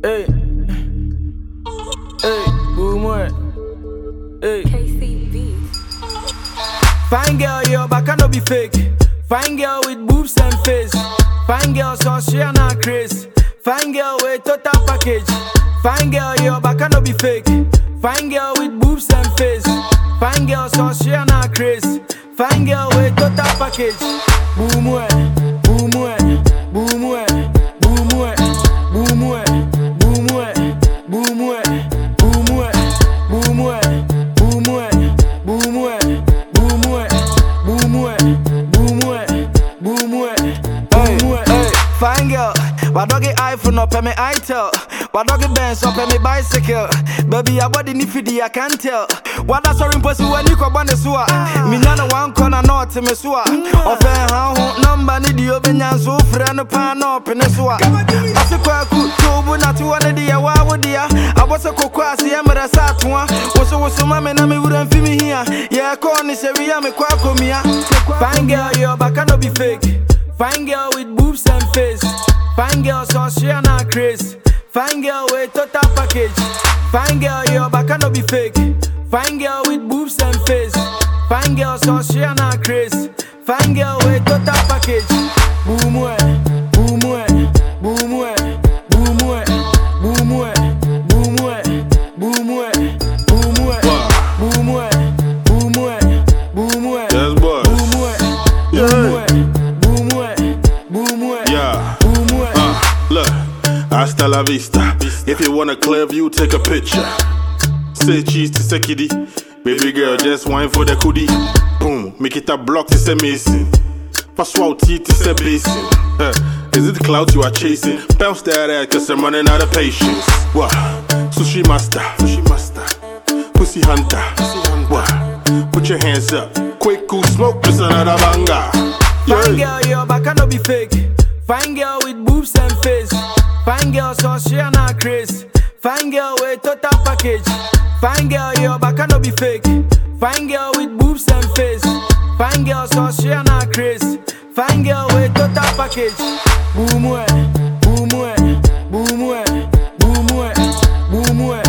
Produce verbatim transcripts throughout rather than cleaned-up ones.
Hey, hey, boom, hey. K C B. Fine girl, your back cannot be fake. Fine girl with boobs and face. Fine girl, so she and her craze. Fine girl with total package. Fine girl, your back cannot be fake. Fine girl with boobs and face. Fine girl, so she and her craze. Fine girl with total package. Boom, boom, boom, boom, boom, boom, fine girl, why dog it iPhone up and me iTel? Why dog it Benz up and me bicycle? Baby, your body nifty, I can't tell. What that's sorry impossible when you come on the sewer. Me nana one corner not to me sewer. Offen how number need you be nyan so friend pan up in the sewer. I say kwa ku tobu na tu one dia wa wo dia. I was a kokwa see am da satwa. Was so so mama na me wouldn't feel me here. Yeah, call ni say we am kwa komia. Fine girl, your back cannot be fake. Fine girl with boobs and face. Fine girl, so she and her craze. Fine girl with total package. Fine girl, your back cannot be fake. Fine girl with boobs and face. Fine girl, so she and her craze. Fine girl with total package. Boom, boom, boom, boom, boom, boom, boom, boom, hasta la vista. If you want a clear view, take a picture. Say cheese to say kiddie. Baby girl, just wine for the goodie. Boom, make it a block to say missing. Pass out teeth to say basin. Uh, is it the clouds you are chasing? Bounce that ass cause I'm running out of patience. What? Sushi master, sushi master. Pussy hunter, pussy hunter. What? Put your hands up. Quick cool smoke, just another banger. Fine girl, your back cannot be fake. Fine girl with boobs and face. Fine girl, so she and her craze. Fine girl with total package. Fine girl, your back cannot be fake. Fine girl with boobs and face. Fine girl, so she and her craze. Fine girl with total package. Boom, boom, boom, boom, boom, boom, boom,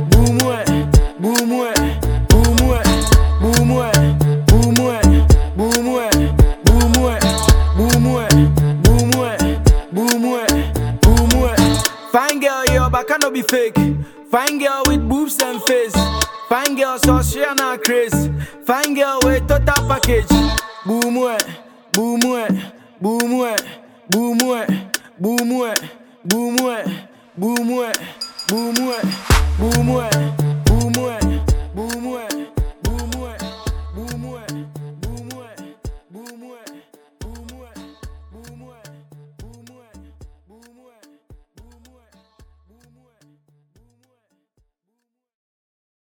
fine girl, your back cannot be fake. Fine girl with boobs and face. Fine girl, so she and her craze. Fine girl with total package. Boom, boom, boom, boom, boom, boom, boom, boom, boom, boom, boom, boom.